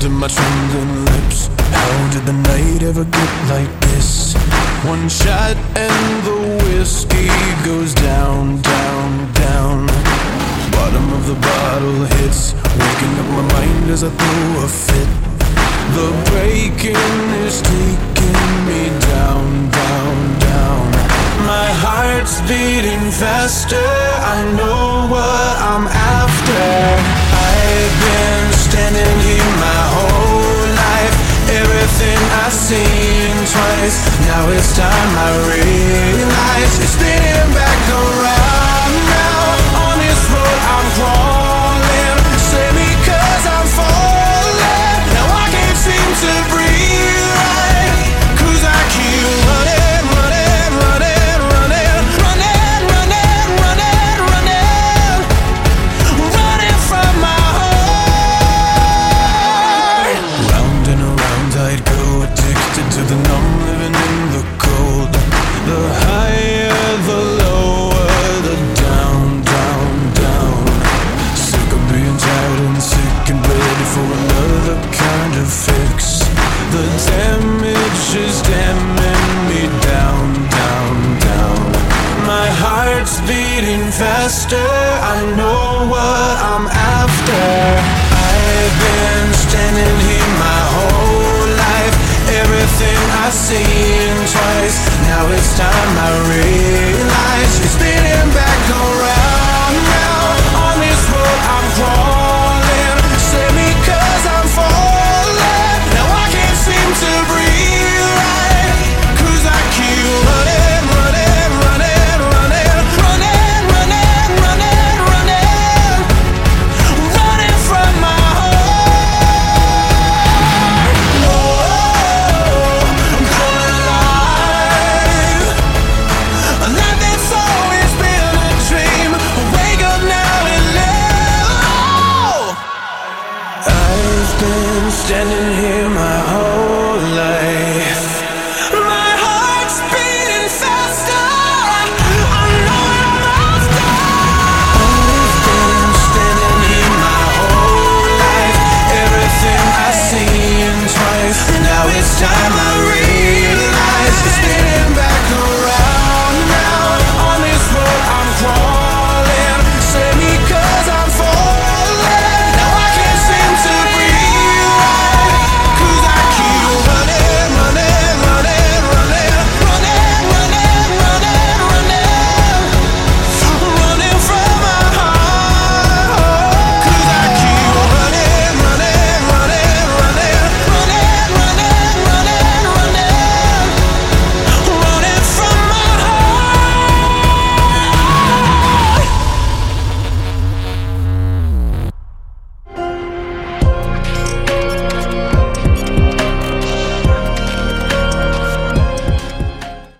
to my trembling lips. How did the night ever get like this? One shot and the whiskey goes down, down, down. Bottom of the bottle hits, waking up my mind as I throw a fit. The breaking is taking me down, down, down. My heart's beating faster, I know what I'm after. I've been standing here my whole life. Everything I've seen twice. Now it's time I realize it's spinning back around now. On this road I'm crawling. Save me 'cause I'm falling. Now I can't seem to breathe right, 'cause I keep running, running, running, running, running, running, running, running, running from my heart. Round and around I'd go, addicted to the numb, living in the cold. The higher, the lower, the down, down, down. Sick of being tired and sick and ready for another kind of fix. The damage is damning me down, down, down. My heart's beating faster, I know what I'm after. I've been standing here